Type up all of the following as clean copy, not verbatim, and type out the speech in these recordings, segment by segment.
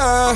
Yeah,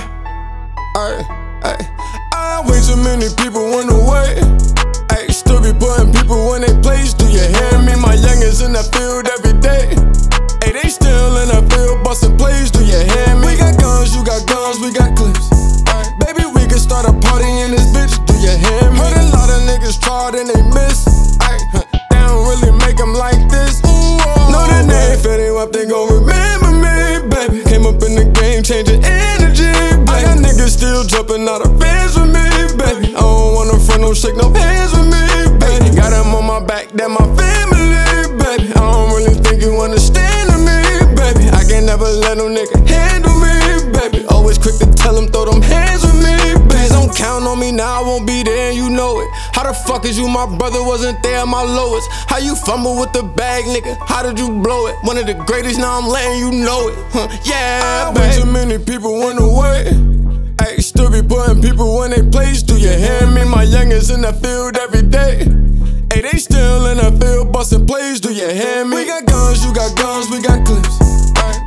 way too many people in the way. Ay, still be putting people in their place. Do you hear me? My youngins in the field every day. Ay, they still in the field busting plays. Do you hear me? We got guns, you got guns, we got clips. Ay, baby, we can start a party in this bitch. Do you hear me? Heard a lot of niggas tried and they missed. Ay, they don't really make them like this. Ooh, oh. Know that they ain't fitting up, they gon' remember me, baby. Came up in the game, changing energy, baby. I got niggas still jumping out of fans with me, baby. I don't wanna front, don't shake no hands with me, baby. Got them on my back, that my family, baby. I don't really think you understand me, baby. I can never let no nigga handle me, baby. Always quick to tell them, throw them hands with me, baby. Don't count on me now, I won't be there, and you know it. How the fuck is you, my brother wasn't there at my lowest? How you fumble with the bag, nigga? How did you blow it? One of the greatest, now I'm letting you know it. Yeah, baby. Way too many people in the way. Ay, still be putting people in their place. Do you hear me? My youngins in the field every day. Ay, they still in the field busting plays. Do you hear me? We got guns, you got guns, we got clips. Ay,